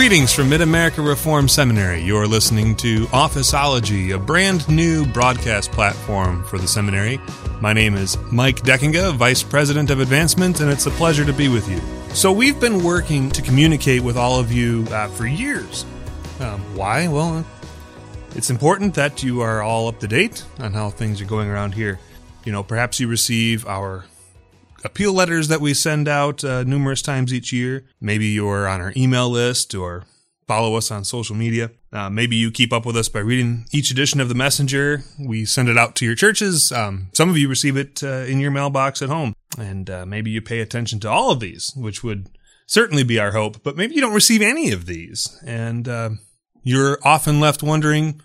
Greetings from Mid-America Reformed Seminary. You're listening to Officeology, a brand new broadcast platform for the seminary. My name is Mike Deckinga, Vice President of Advancement, and it's a pleasure to be with you. So we've been working to communicate with all of you for years. Why? Well, it's important that you are all up to date on how things are going around here. You know, perhaps you receive our appeal letters that we send out numerous times each year. Maybe you're on our email list or follow us on social media. Maybe you keep up with us by reading each edition of The Messenger. We send it out to your churches. Some of you receive it in your mailbox at home. And maybe you pay attention to all of these, which would certainly be our hope. But maybe you don't receive any of these. And you're often left wondering,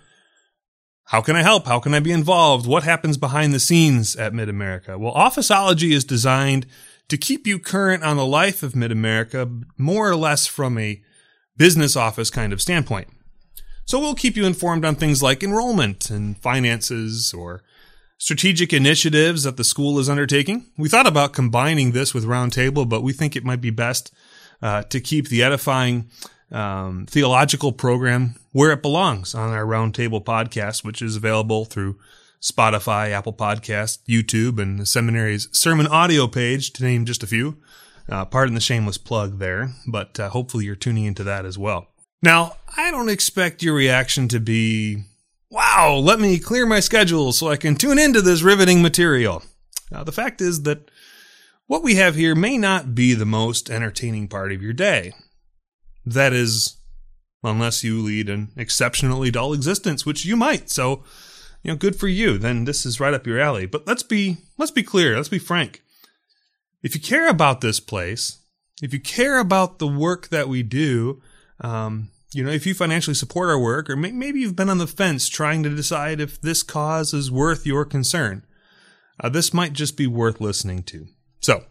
how can I help? How can I be involved? What happens behind the scenes at Mid-America? Well, Officeology is designed to keep you current on the life of Mid-America, more or less from a business office kind of standpoint. So we'll keep you informed on things like enrollment and finances or strategic initiatives that the school is undertaking. We thought about combining this with Roundtable, but we think it might be best to keep the edifying theological program where it belongs on our Roundtable podcast, which is available through Spotify, Apple Podcasts, YouTube, and the seminary's sermon audio page, to name just a few. Pardon the shameless plug there, but hopefully you're tuning into that as well. Now, I don't expect your reaction to be, wow, let me clear my schedule so I can tune into this riveting material. Now, the fact is that what we have here may not be the most entertaining part of your day. That is, unless you lead an exceptionally dull existence, which you might. So, you know, good for you. Then this is right up your alley. But let's be clear. Let's be frank. If you care about this place, if you care about the work that we do, if you financially support our work, or maybe you've been on the fence trying to decide if this cause is worth your concern, this might just be worth listening to. So,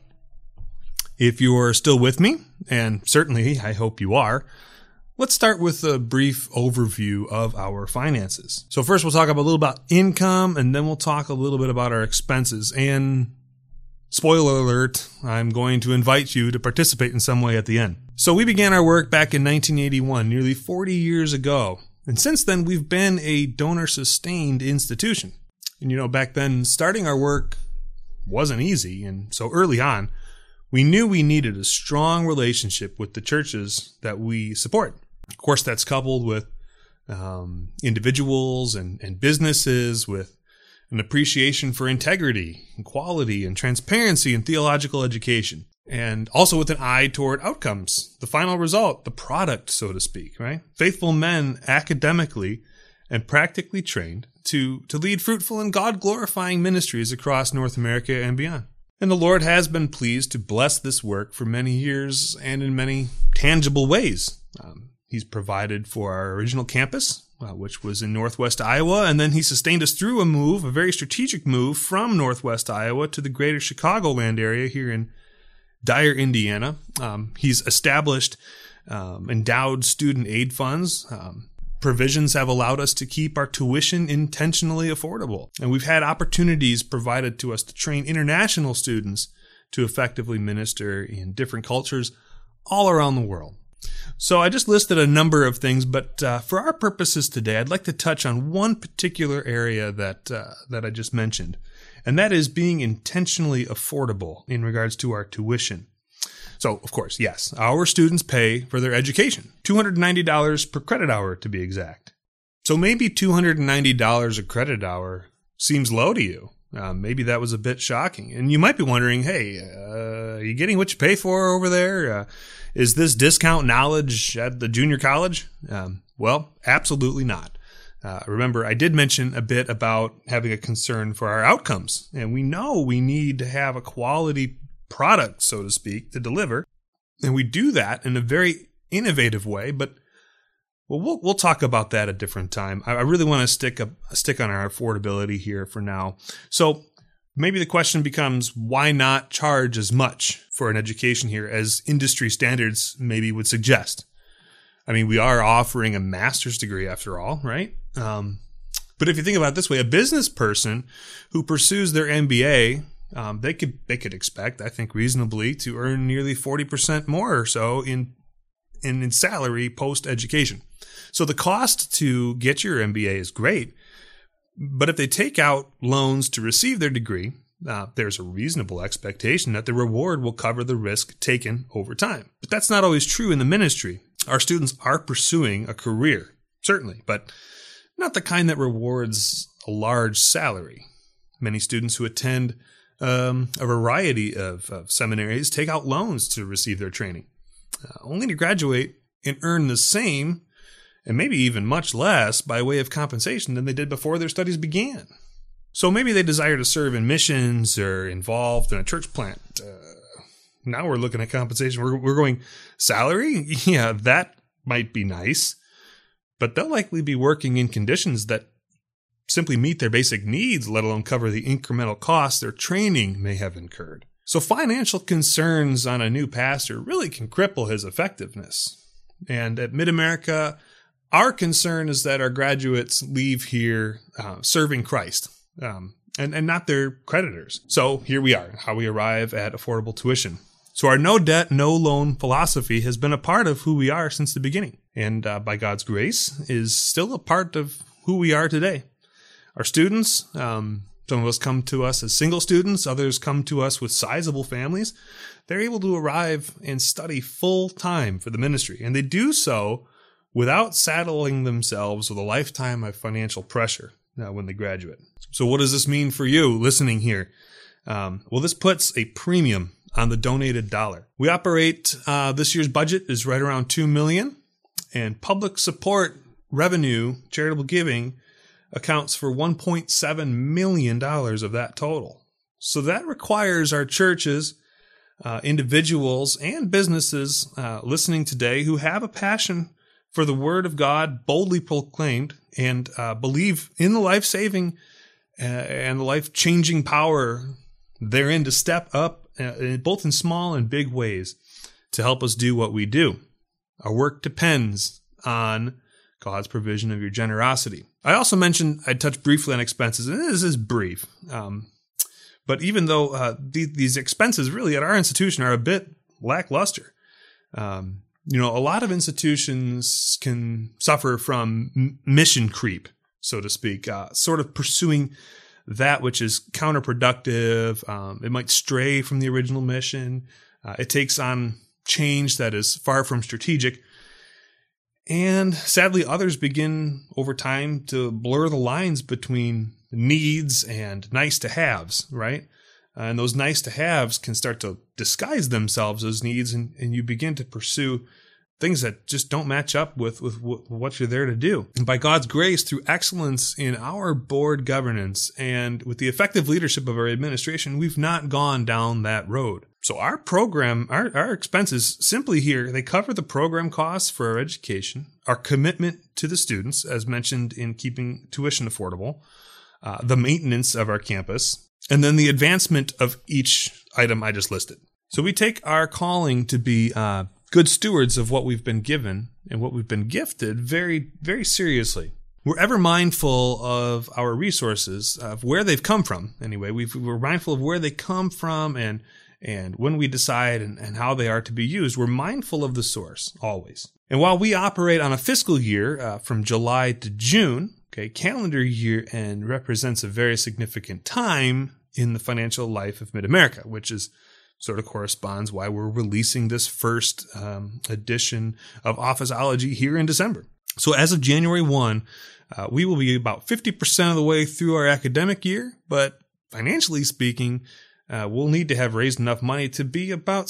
if you're still with me, and certainly I hope you are, let's start with a brief overview of our finances. So first we'll talk a little about income, and then we'll talk a little bit about our expenses. And spoiler alert, I'm going to invite you to participate in some way at the end. So we began our work back in 1981, nearly 40 years ago. And since then, we've been a donor-sustained institution. And back then, starting our work wasn't easy. And so early on, we knew we needed a strong relationship with the churches that we support. Of course, that's coupled with individuals and businesses with an appreciation for integrity and quality and transparency and theological education. And also with an eye toward outcomes, the final result, the product, so to speak, right? Faithful men academically and practically trained to lead fruitful and God-glorifying ministries across North America and beyond. And the Lord has been pleased to bless this work for many years and in many tangible ways. He's provided for our original campus, which was in Northwest Iowa, and then he sustained us through a very strategic move from Northwest Iowa to the greater Chicagoland area here in Dyer, Indiana. He's established endowed student aid funds. Provisions have allowed us to keep our tuition intentionally affordable. And we've had opportunities provided to us to train international students to effectively minister in different cultures all around the world. So I just listed a number of things, but for our purposes today, I'd like to touch on one particular area that I just mentioned, and that is being intentionally affordable in regards to our tuition. So, of course, yes, our students pay for their education, $290 per credit hour to be exact. So maybe $290 a credit hour seems low to you. Maybe that was a bit shocking. And you might be wondering, hey, are you getting what you pay for over there? Is this discount knowledge at the junior college? Well, absolutely not. Remember, I did mention a bit about having a concern for our outcomes. And we know we need to have a quality product, so to speak, to deliver. And we do that in a very innovative way, but we'll talk about that at a different time. I really want to stick on our affordability here for now. So maybe the question becomes, why not charge as much for an education here as industry standards maybe would suggest? I mean, we are offering a master's degree after all, right? But if you think about it this way, a business person who pursues their MBA, they could expect, I think reasonably, to earn nearly 40% more or so in and in salary post-education. So the cost to get your MBA is great, but if they take out loans to receive their degree, there's a reasonable expectation that the reward will cover the risk taken over time. But that's not always true in the ministry. Our students are pursuing a career, certainly, but not the kind that rewards a large salary. Many students who attend a variety of seminaries take out loans to receive their training, only to graduate and earn the same, and maybe even much less, by way of compensation than they did before their studies began. So maybe they desire to serve in missions or involved in a church plant. Now we're looking at compensation. We're going salary? Yeah, that might be nice, but they'll likely be working in conditions that simply meet their basic needs, let alone cover the incremental costs their training may have incurred. So financial concerns on a new pastor really can cripple his effectiveness. And at Mid-America, our concern is that our graduates leave here serving Christ and not their creditors. So here we are, how we arrive at affordable tuition. So our no debt, no loan philosophy has been a part of who we are since the beginning, and by God's grace is still a part of who we are today. Our students, some of us come to us as single students, others come to us with sizable families. They're able to arrive and study full time for the ministry, and they do so without saddling themselves with a lifetime of financial pressure when they graduate. So what does this mean for you listening here? Well, this puts a premium on the donated dollar. We operate, this year's budget is right around $2 million, and public support revenue, charitable giving, accounts for $1.7 million of that total. So that requires our churches, individuals, and businesses listening today who have a passion for the Word of God boldly proclaimed and believe in the life-saving and the life-changing power therein to step up both in small and big ways to help us do what we do. Our work depends on God's provision of your generosity. I also mentioned I'd touch briefly on expenses, and this is brief. But even though these expenses really at our institution are a bit lackluster, a lot of institutions can suffer from mission creep, so to speak, sort of pursuing that which is counterproductive. It might stray from the original mission. It takes on change that is far from strategic. And sadly, others begin over time to blur the lines between needs and nice to haves, right? And those nice to haves can start to disguise themselves as needs, and you begin to pursue things that just don't match up with what you're there to do. And by God's grace, through excellence in our board governance and with the effective leadership of our administration, we've not gone down that road. So our program, our expenses simply here, they cover the program costs for our education, our commitment to the students, as mentioned in keeping tuition affordable, the maintenance of our campus, and then the advancement of each item I just listed. So we take our calling to be good stewards of what we've been given and what we've been gifted very, very seriously. We're ever mindful of our resources, of where they've come from. Anyway, we're mindful of where they come from, and when we decide and how they are to be used, we're mindful of the source, always. And while we operate on a fiscal year from July to June, calendar year end represents a very significant time in the financial life of Mid-America, which is sort of corresponds why we're releasing this first edition of Officeology here in December. So as of January 1, we will be about 50% of the way through our academic year, but financially speaking, we'll need to have raised enough money to be about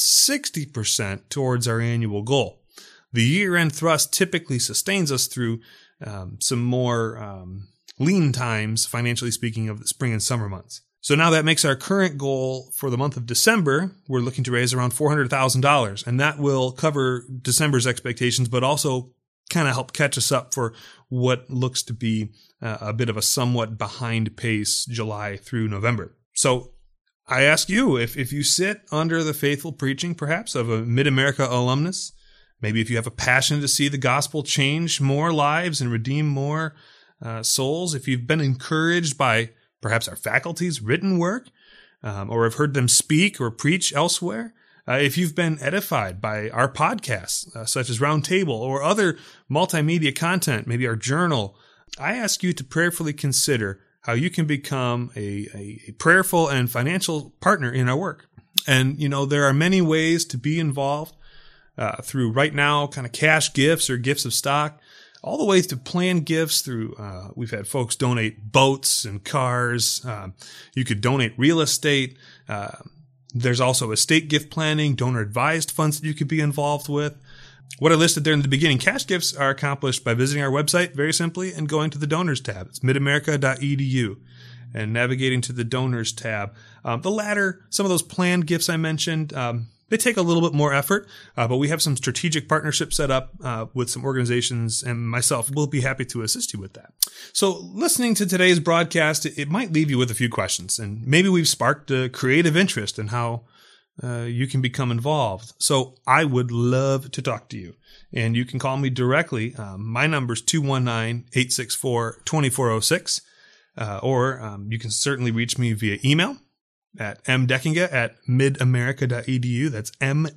60% towards our annual goal. The year-end thrust typically sustains us through some more lean times, financially speaking, of the spring and summer months. So now that makes our current goal for the month of December, we're looking to raise around $400,000, and that will cover December's expectations, but also kind of help catch us up for what looks to be a bit of a somewhat behind pace July through November. So I ask you, if you sit under the faithful preaching, perhaps, of a Mid-America alumnus, maybe if you have a passion to see the gospel change more lives and redeem more souls, if you've been encouraged by perhaps our faculty's written work, or have heard them speak or preach elsewhere, If you've been edified by our podcasts, such as Roundtable or other multimedia content, maybe our journal, I ask you to prayerfully consider how you can become a prayerful and financial partner in our work. And, there are many ways to be involved through right now kind of cash gifts or gifts of stock, all the way to planned gifts through, we've had folks donate boats and cars. You could donate real estate. There's also estate gift planning, donor advised funds that you could be involved with. What I listed there in the beginning, cash gifts are accomplished by visiting our website very simply and going to the donors tab. It's midamerica.edu and navigating to the donors tab. The latter, some of those planned gifts I mentioned, they take a little bit more effort, but we have some strategic partnerships set up with some organizations, and myself will be happy to assist you with that. So listening to today's broadcast, it might leave you with a few questions, and maybe we've sparked a creative interest in how you can become involved. So I would love to talk to you, and you can call me directly. My number is 219-864-2406, or you can certainly reach me via email at mdeckinga@midamerica.edu. That's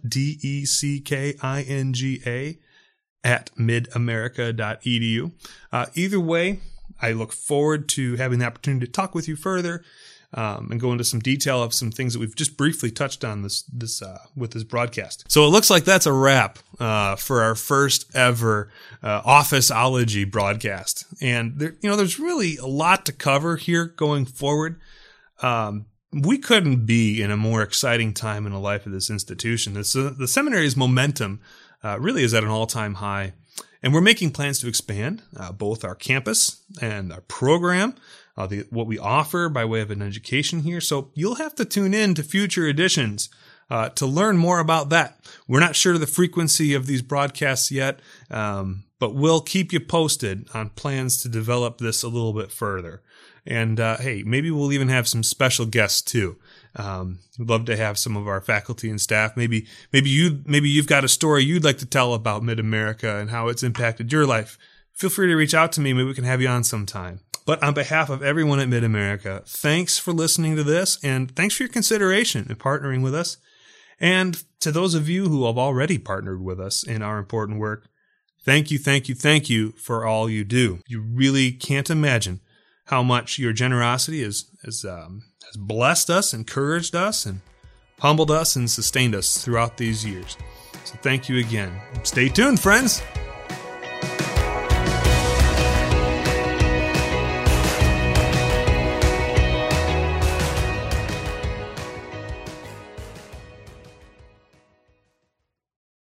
MDECKINGA @midamerica.edu. Either way, I look forward to having the opportunity to talk with you further and go into some detail of some things that we've just briefly touched on with this broadcast. So it looks like that's a wrap for our first ever Officeology broadcast. And there's really a lot to cover here going forward. We couldn't be in a more exciting time in the life of this institution. The seminary's momentum really is at an all-time high, and we're making plans to expand both our campus and our program, what we offer by way of an education here. So you'll have to tune in to future editions to learn more about that. We're not sure of the frequency of these broadcasts yet, but we'll keep you posted on plans to develop this a little bit further. And hey, maybe we'll even have some special guests too. We'd love to have some of our faculty and staff. Maybe you've got a story you'd like to tell about Mid-America and how it's impacted your life. Feel free to reach out to me. Maybe we can have you on sometime. But on behalf of everyone at Mid-America, thanks for listening to this, and thanks for your consideration in partnering with us. And to those of you who have already partnered with us in our important work, thank you for all you do. You really can't imagine how much your generosity has blessed us, encouraged us, and humbled us and sustained us throughout these years. So thank you again. Stay tuned, friends.